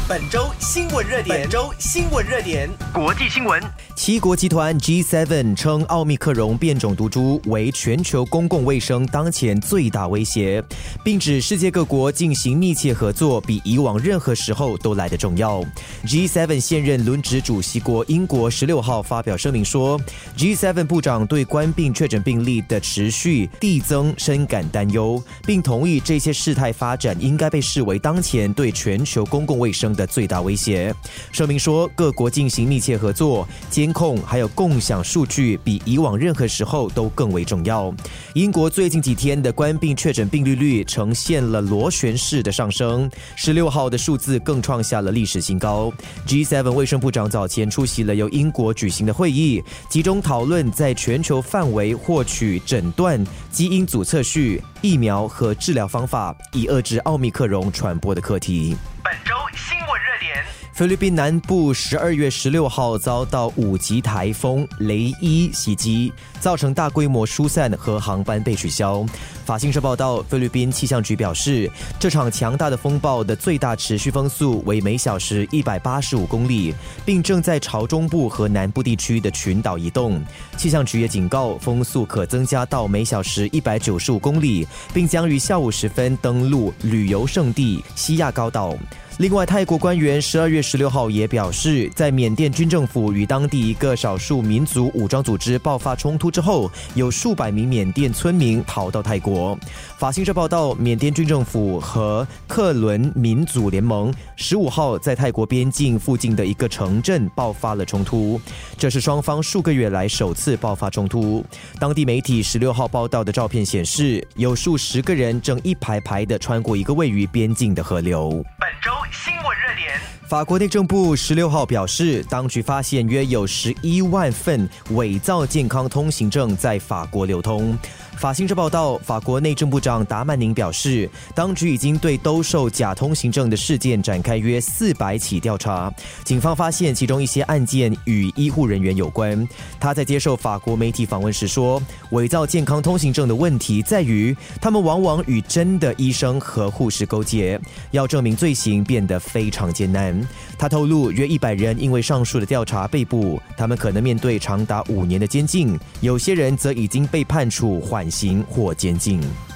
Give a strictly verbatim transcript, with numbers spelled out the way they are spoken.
本周新闻热点，本周新闻热点，国际新闻。 七国集团 G 七 称奥密克戎变种毒株为全球公共卫生当前最大威胁，并指世界各国进行密切合作比以往任何时候都来得重要。G 七 现任轮值主席国英国十六号发表声明说 ，G 七 部长对冠病确诊病例的持续递增深感担忧，并同意这些事态发展应该被视为当前对全球公共卫生的最大威胁。声明说，各国进行密切合作、监控还有共享数据比以往任何时候都更为重要。英国最近几天的冠病确诊病例率呈现了螺旋式的上升，十六号的数字更创下了历史新高。G 七 卫生部长早前出席了由英国举行的会议，集中讨论在全球范围获取诊断、基因组测序、疫苗和治疗方法，以遏制奥密克戎传播的课题。 本周新闻热点。 菲律宾南部十二月十六号遭到五级台风雷伊袭击，造成大规模疏散和航班被取消。法新社报道，菲律宾气象局表示，这场强大的风暴的最大持续风速为每小时一百八十五公里，并正在朝中部和南部地区的群岛移动。气象局也警告，风速可增加到每小时一百九十五公里，并将于下午时分登陆旅游胜地西亚高岛。另外，泰国官员十二月十六号也表示，在缅甸军政府与当地一个少数民族武装组织爆发冲突之后，有数百名缅甸村民逃到泰国。法新社报道，缅甸军政府和克伦民主联盟十五号在泰国边境附近的一个城镇爆发了冲突，这是双方数个月来首次爆发冲突。当地媒体十六号报道的照片显示，有数十个人正一排排地穿过一个位于边境的河流。 本周新闻热点。 法国内政部十六号表示，当局发现约有十一万份伪造健康通行证在法国流通。法新社报道，法国内政部长达曼宁表示，当局已经对兜售假通行证的事件展开约四百起调查，警方发现其中一些案件与医护人员有关。他在接受法国媒体访问时说，伪造健康通行证的问题在于，他们往往与真的医生和护士勾结，要证明罪行变得非常艰难。他透露，约一百人因为上述的调查被捕，他们可能面对长达五年的监禁，有些人则已经被判处缓刑或监禁。